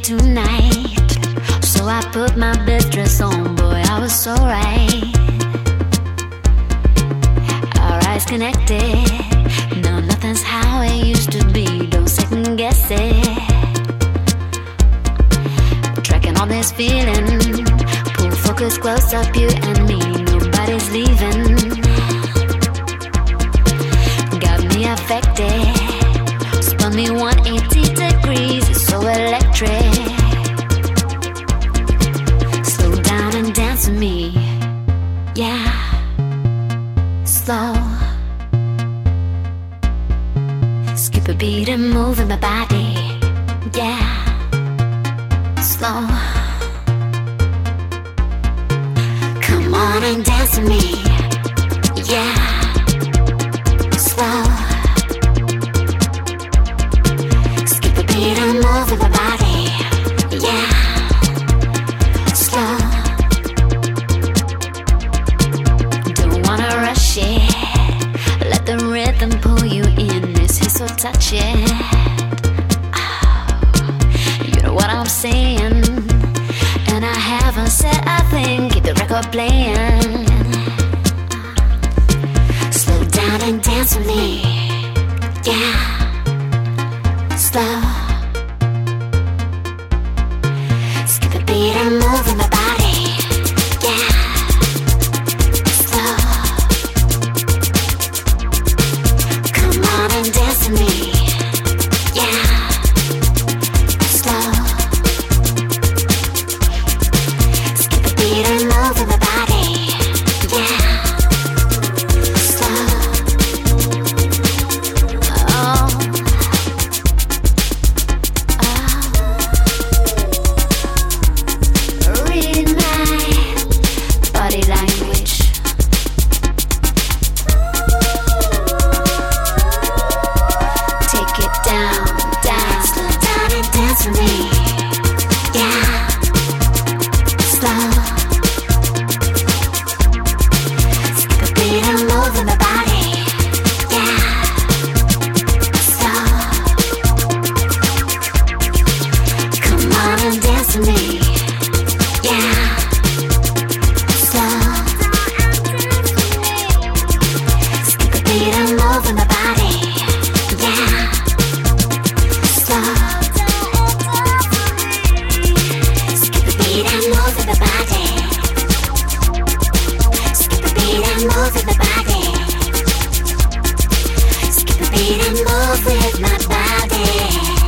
tonight. So I put my best dress on, boy, I was so right. Our eyes connected. No, nothing's how it used to be. Don't second guess it. Tracking on this feeling. Pull focus close up, you and me. Nobody's leaving. Got me affected. Spun me 180 degrees. It's so electric. Slow down and dance with me. Yeah. Slow. Skip a beat and move in my body. Yeah. Slow. Come on and dance with me. Yeah. Slow. Skip a beat and move in my body. Yeah. Slow. Don't wanna rush it. Let the rhythm pull you in. This is so touching. You know what I'm saying. And I haven't said a thing. Keep the record playing. Slow down and dance with me. Yeah. Slow. Skip a beat and move in my body. Yeah. Slow. Come on and dance with me. Yeah. Slow. Skip a beat and move in my body. Yeah. Slow. Oh. Reading my body language. Take it down, down. Slow down and dance with me. Yeah. Slow. Skip a beat and move in my body. Yeah. Slow. Come on and dance with me. Yeah. Slow. Skip a beat and move in my body. Yeah. Slow. Skip a beat and move in my body. Skip a beat and move in my body. Skip a beat and move with my body.